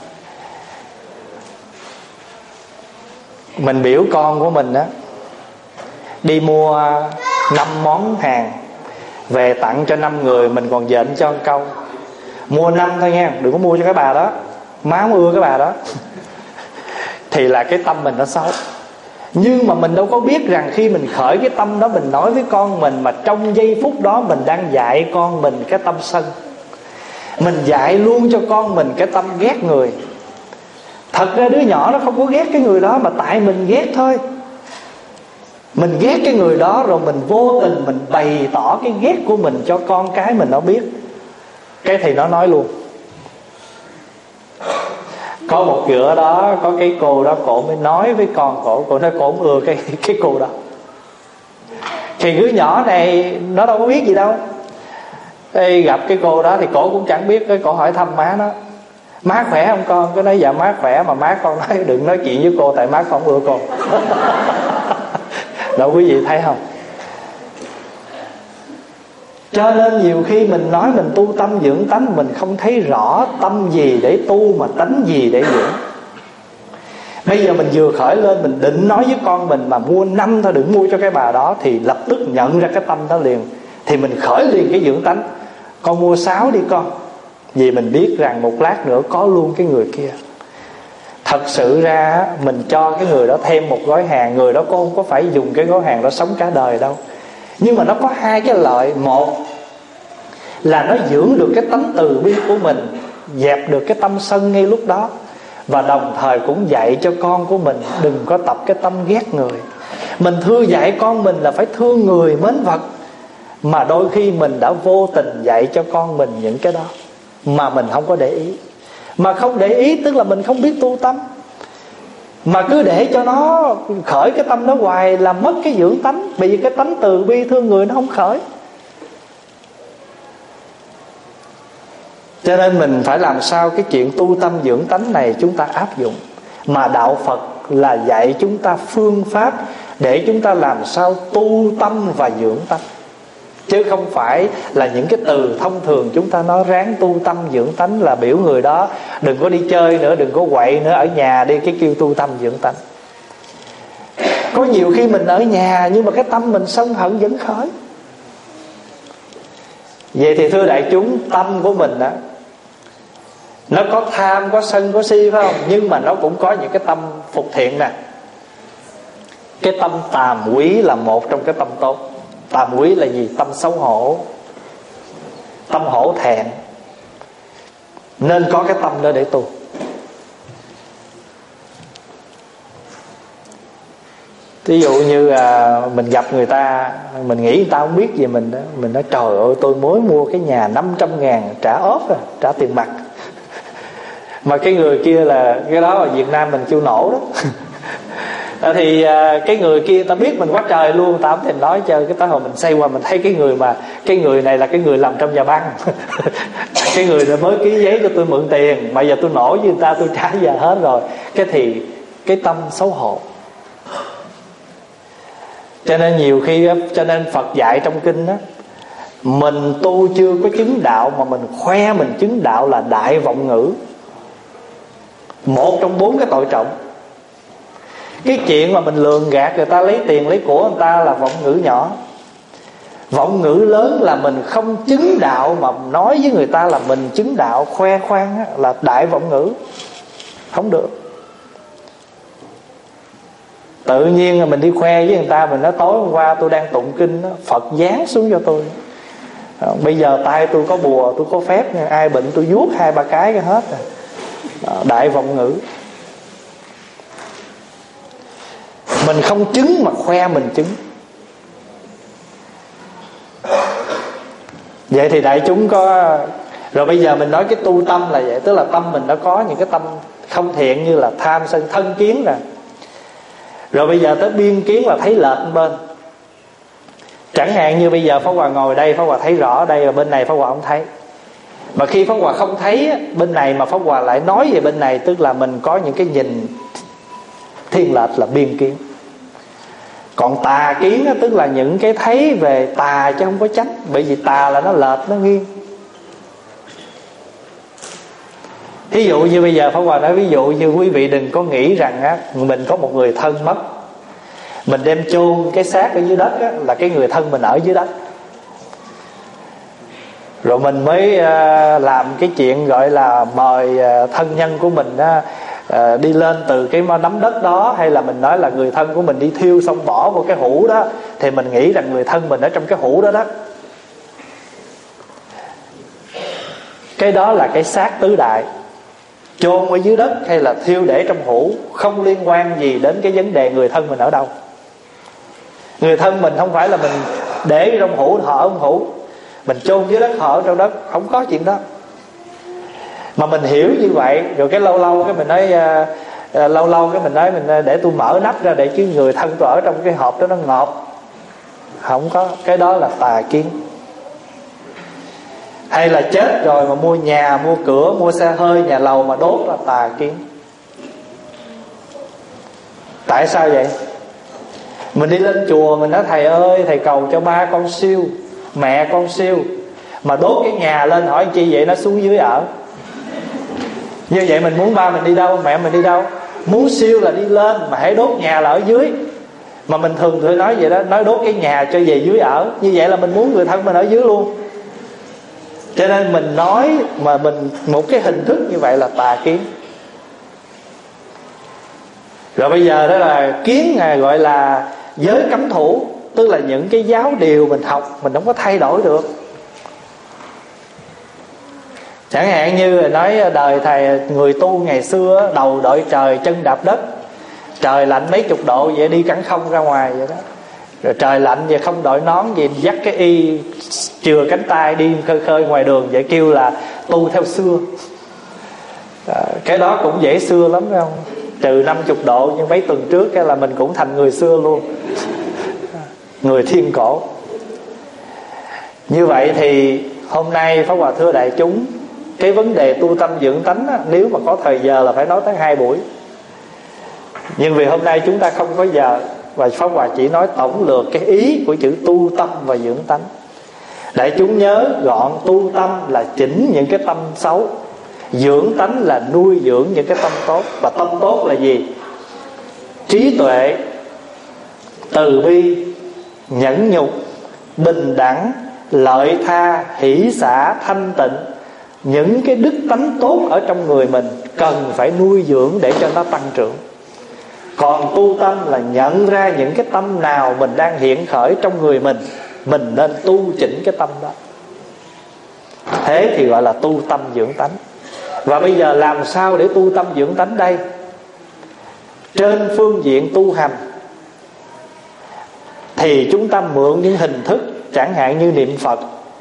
mình biểu con của mình á đi mua năm món hàng về tặng cho năm người, mình còn dện cho một câu: mua năm thôi nha, đừng có mua cho cái bà đó, má không ưa cái bà đó. Thì là cái tâm mình nó xấu. Nhưng mà mình đâu có biết rằng khi mình khởi cái tâm đó, mình nói với con mình, mà trong giây phút đó mình đang dạy con mình cái tâm sân. Mình dạy luôn cho con mình cái tâm ghét người. Thật ra đứa nhỏ nó không có ghét cái người đó, mà tại mình ghét thôi. Mình ghét cái người đó rồi mình vô tình mình bày tỏ cái ghét của mình cho con cái mình nó biết. Cái thì nó nói luôn. Có một bữa đó, có cái cô đó, cổ mới nói với con cổ, cổ nói cổ không ưa cái, cái cô đó. Thì đứa nhỏ này nó đâu có biết gì đâu. Ê, gặp cái cô đó thì cổ cũng chẳng biết. Cái cổ hỏi thăm má nó: má khỏe không con? Cái nói dạ má khỏe. Mà má con nói đừng nói chuyện với cô, tại má con không ưa cô. Đâu quý vị thấy không? Cho nên nhiều khi mình nói mình tu tâm dưỡng tánh, mình không thấy rõ tâm gì để tu mà tánh gì để dưỡng. Bây giờ mình vừa khởi lên, mình định nói với con mình mà mua năm thôi, đừng mua cho cái bà đó, thì lập tức nhận ra cái tâm đó liền. Thì mình khởi liền cái dưỡng tánh: con mua sáu đi con. Vì mình biết rằng một lát nữa có luôn cái người kia. Thật sự ra mình cho cái người đó thêm một gói hàng, người đó cũng không có phải dùng cái gói hàng đó sống cả đời đâu. Nhưng mà nó có hai cái lợi. Một là nó dưỡng được cái tánh từ bi của mình, dẹp được cái tâm sân ngay lúc đó. Và đồng thời cũng dạy cho con của mình đừng có tập cái tâm ghét người. Mình thưa dạy con mình là phải thương người mến vật, mà đôi khi mình đã vô tình dạy cho con mình những cái đó mà mình không có để ý. Mà không để ý tức là mình không biết tu tâm. Mà cứ để cho nó khởi cái tâm đó hoài là mất cái dưỡng tánh. Bởi vì cái tánh từ bi thương người nó không khởi. Cho nên mình phải làm sao cái chuyện tu tâm dưỡng tánh này chúng ta áp dụng. Mà đạo Phật là dạy chúng ta phương pháp để chúng ta làm sao tu tâm và dưỡng tâm, chứ không phải là những cái từ thông thường chúng ta nói ráng tu tâm dưỡng tánh là biểu người đó đừng có đi chơi nữa, đừng có quậy nữa, ở nhà đi, cái kêu tu tâm dưỡng tánh. Có nhiều khi mình ở nhà nhưng mà cái tâm mình sân hận vẫn khởi. Vậy thì thưa đại chúng, tâm của mình đó, nó có tham, có sân, có si phải không? Nhưng mà nó cũng có những cái tâm phục thiện nè. Cái tâm tàm quý là một trong cái tâm tốt. Tàm quý là gì? Tâm xấu hổ, tâm hổ thẹn. Nên có cái tâm đó để tu. Ví dụ như à, mình gặp người ta, mình nghĩ người ta không biết gì mình đó. Mình nói trời ơi tôi mới mua cái nhà năm trăm ngàn trả ốp à, trả tiền mặt. Mà cái người kia là, cái đó ở Việt Nam mình kêu nổ đó. Thì à, cái người kia ta biết mình quá trời luôn, ta không thèm nói chơi. Cái tới hồi mình xoay qua mình thấy cái người mà cái người này là cái người làm trong nhà băng. Cái người này mới ký giấy cho tôi mượn tiền, mà giờ tôi nổ với người ta tôi trả giờ hết rồi. Cái thì cái tâm xấu hổ. Cho nên nhiều khi, cho nên Phật dạy trong kinh đó, mình tu chưa có chứng đạo mà mình khoe mình chứng đạo là đại vọng ngữ. Một trong bốn cái tội trọng. Cái chuyện mà mình lường gạt người ta, lấy tiền lấy của người ta là vọng ngữ nhỏ. Vọng ngữ lớn là mình không chứng đạo mà nói với người ta là mình chứng đạo, khoe khoang là đại vọng ngữ. Không được. Tự nhiên là mình đi khoe với người ta, mình nói tối hôm qua tôi đang tụng kinh đó, Phật giáng xuống cho tôi. Bây giờ tay tôi có bùa, tôi có phép, ai bệnh tôi vuốt hai ba cái cái hết rồi. Đại vọng ngữ. Mình không chứng mà khoe mình chứng. Vậy thì đại chúng có. Rồi bây giờ mình nói cái tu tâm là vậy. Tức là tâm mình nó có những cái tâm không thiện như là tham sân thân kiến nè. Rồi bây giờ tới biên kiến là thấy lệch bên. Chẳng hạn như bây giờ Pháp Hòa ngồi đây, Pháp Hòa thấy rõ đây, và bên này Pháp Hòa không thấy. Mà khi Pháp Hòa không thấy bên này mà Pháp Hòa lại nói về bên này, tức là mình có những cái nhìn thiên lệch là biên kiến. Còn tà kiến tức là những cái thấy về tà chứ không có chánh. Bởi vì tà là nó lệch, nó nghiêng. Thí dụ như bây giờ Pháp Hòa nói, ví dụ như quý vị đừng có nghĩ rằng á, mình có một người thân mất, mình đem chôn cái xác ở dưới đất á, là cái người thân mình ở dưới đất. Rồi mình mới uh, làm cái chuyện gọi là mời uh, thân nhân của mình uh, uh, đi lên từ cái nắm đất đó. Hay là mình nói là người thân của mình đi thiêu xong bỏ vào cái hũ đó, thì mình nghĩ rằng người thân mình ở trong cái hũ đó đó. Cái đó là cái xác tứ đại, chôn ở dưới đất hay là thiêu để trong hũ, không liên quan gì đến cái vấn đề người thân mình ở đâu. Người thân mình không phải là mình để trong hũ họ ở trong hũ, mình chôn dưới đất họ ở trong đất, không có chuyện đó. Mà mình hiểu như vậy, rồi cái lâu lâu cái mình nói uh, uh, lâu lâu cái mình nói mình uh, để tôi mở nắp ra để chứ người thân tôi ở trong cái hộp đó nó ngọt. Không có, cái đó là tà kiến. Hay là chết rồi mà mua nhà, mua cửa, mua xe hơi, nhà lầu mà đốt là tà kiến. Tại sao vậy? Mình đi lên chùa mình nói thầy ơi, thầy cầu cho ba con siêu, mẹ con siêu, mà đốt cái nhà lên hỏi chi vậy, nó xuống dưới ở. Như vậy mình muốn ba mình đi đâu, mẹ mình đi đâu? Muốn siêu là đi lên, mà hãy đốt nhà là ở dưới. Mà mình thường thường nói vậy đó, nói đốt cái nhà cho về dưới ở. Như vậy là mình muốn người thân mình ở dưới luôn. Cho nên mình nói mà mình một cái hình thức như vậy là tà kiến. Rồi bây giờ đó là kiến gọi là giới cấm thủ, tức là những cái giáo điều mình học mình không có thay đổi được. Chẳng hạn như là nói đời thầy người tu ngày xưa, đầu đội trời chân đạp đất, trời lạnh mấy chục độ vậy đi cẳng không ra ngoài vậy đó. Rồi trời lạnh vậy không đội nón gì, dắt cái y chừa cánh tay đi khơi khơi ngoài đường, vậy kêu là tu theo xưa. À, cái đó cũng dễ xưa lắm phải không? Trừ năm chục độ, nhưng mấy tuần trước cái là mình cũng thành người xưa luôn, người thiên cổ. Như vậy thì hôm nay Pháp Hòa thưa đại chúng, cái vấn đề tu tâm dưỡng tánh á, nếu mà có thời giờ là phải nói tới hai buổi. Nhưng vì hôm nay chúng ta không có giờ, và Pháp Hòa chỉ nói tổng lược cái ý của chữ tu tâm và dưỡng tánh. Đại chúng nhớ gọn, tu tâm là chỉnh những cái tâm xấu, dưỡng tánh là nuôi dưỡng những cái tâm tốt. Và tâm tốt là gì? Trí tuệ, từ bi, nhẫn nhục, bình đẳng, lợi tha, hỷ xả, thanh tịnh. Những cái đức tánh tốt ở trong người mình cần phải nuôi dưỡng để cho nó tăng trưởng. Còn tu tâm là nhận ra những cái tâm nào mình đang hiện khởi trong người mình, mình nên tu chỉnh cái tâm đó. Thế thì gọi là tu tâm dưỡng tánh. Và bây giờ làm sao để tu tâm dưỡng tánh đây? Trên phương diện tu hành thì chúng ta mượn những hình thức, chẳng hạn như niệm Phật.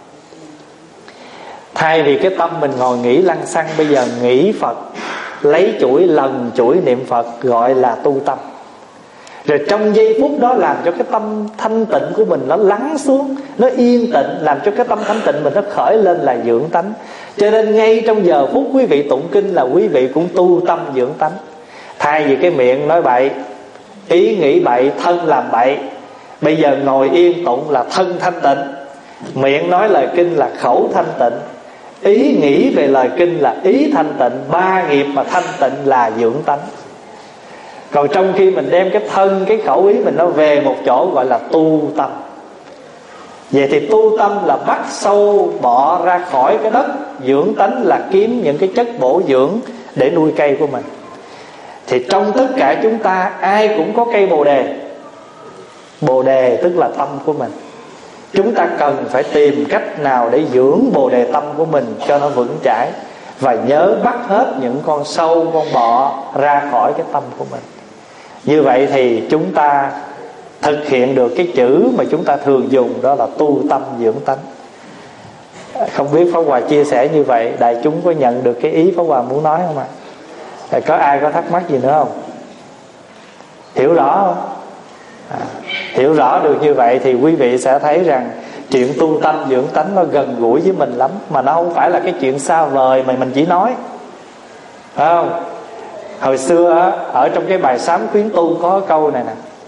Thay vì cái tâm mình ngồi nghĩ lăng xăng, bây giờ nghĩ Phật, lấy chuỗi lần chuỗi niệm Phật, gọi là tu tâm. Rồi trong giây phút đó làm cho cái tâm thanh tịnh của mình nó lắng xuống, nó yên tịnh, làm cho cái tâm thanh tịnh mình nó khởi lên là dưỡng tánh. Cho nên ngay trong giờ phút quý vị tụng kinh là quý vị cũng tu tâm dưỡng tánh. Thay vì cái miệng nói bậy, ý nghĩ bậy, thân làm bậy, bây giờ ngồi yên tụng là thân thanh tịnh. Miệng nói lời kinh là khẩu thanh tịnh, ý nghĩ về lời kinh là ý thanh tịnh. Ba nghiệp mà thanh tịnh là dưỡng tánh. Còn trong khi mình đem cái thân, cái khẩu, ý mình nó về một chỗ gọi là tu tâm. Vậy thì tu tâm là bắt sâu bọ ra khỏi cái đất, dưỡng tánh là kiếm những cái chất bổ dưỡng để nuôi cây của mình. Thì trong tất cả chúng ta ai cũng có cây bồ đề. Bồ đề tức là tâm của mình. Chúng ta cần phải tìm cách nào để dưỡng bồ đề tâm của mình cho nó vững chãi. Và nhớ bắt hết những con sâu, con bọ ra khỏi cái tâm của mình. Như vậy thì chúng ta thực hiện được cái chữ mà chúng ta thường dùng, đó là tu tâm dưỡng tánh. Không biết Pháp Hòa chia sẻ như vậy, đại chúng có nhận được cái ý Pháp Hòa muốn nói không ạ? À? Có ai có thắc mắc gì nữa không? Hiểu rõ không? À, hiểu rõ được như vậy thì quý vị sẽ thấy rằng chuyện tu tâm dưỡng tánh nó gần gũi với mình lắm. Mà nó không phải là cái chuyện xa vời mà mình chỉ nói, phải không? Hồi xưa ở trong cái bài Sám Khuyến Tu có câu này nè: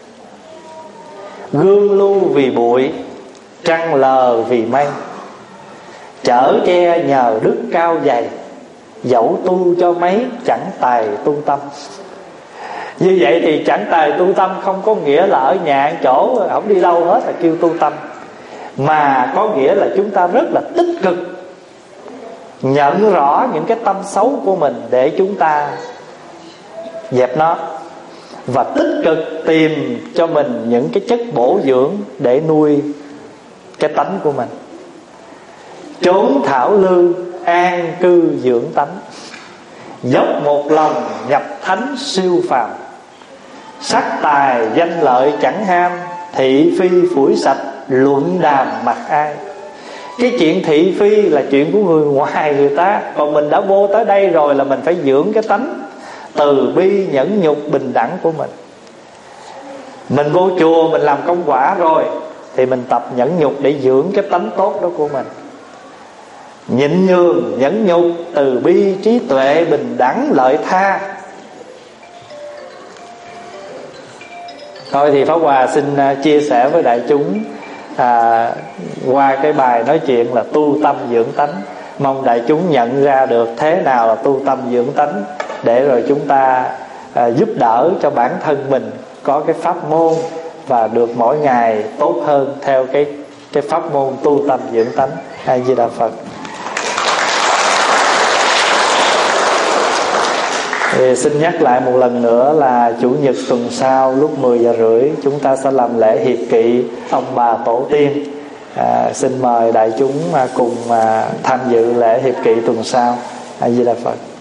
gương lưu vì bụi, trăng lờ vì mây, chở che nhờ đức cao dày, dẫu tu cho mấy chẳng tài tu tâm. Như vậy thì chẳng tài tu tâm không có nghĩa là ở nhà ở chỗ không đi đâu hết là kêu tu tâm, mà có nghĩa là chúng ta rất là tích cực nhận rõ những cái tâm xấu của mình để chúng ta dẹp nó, và tích cực tìm cho mình những cái chất bổ dưỡng để nuôi cái tánh của mình. Trốn thảo lư, an cư dưỡng tánh, dốc một lòng nhập thánh siêu phàm, sắc tài danh lợi chẳng ham, thị phi phủi sạch luận đàm mặt ai. Cái chuyện thị phi là chuyện của người ngoài người ta, còn mình đã vô tới đây rồi là mình phải dưỡng cái tánh từ bi, nhẫn nhục, bình đẳng của mình. Mình vô chùa mình làm công quả rồi thì mình tập nhẫn nhục để dưỡng cái tánh tốt đó của mình. Nhịn nhường, nhẫn nhục, từ bi, trí tuệ, bình đẳng, lợi tha. Thôi thì Pháp Hòa xin chia sẻ với đại chúng à, qua cái bài nói chuyện là tu tâm dưỡng tánh. Mong đại chúng nhận ra được thế nào là tu tâm dưỡng tánh, để rồi chúng ta à, giúp đỡ cho bản thân mình có cái pháp môn và được mỗi ngày tốt hơn theo cái cái pháp môn tu tâm dưỡng tánh. A Di Đà Phật. Thì xin nhắc lại một lần nữa là Chủ nhật tuần sau lúc mười giờ rưỡi chúng ta sẽ làm lễ hiệp kỵ ông bà tổ tiên. À, xin mời đại chúng cùng à, tham dự lễ hiệp kỵ tuần sau. A Di Đà Phật.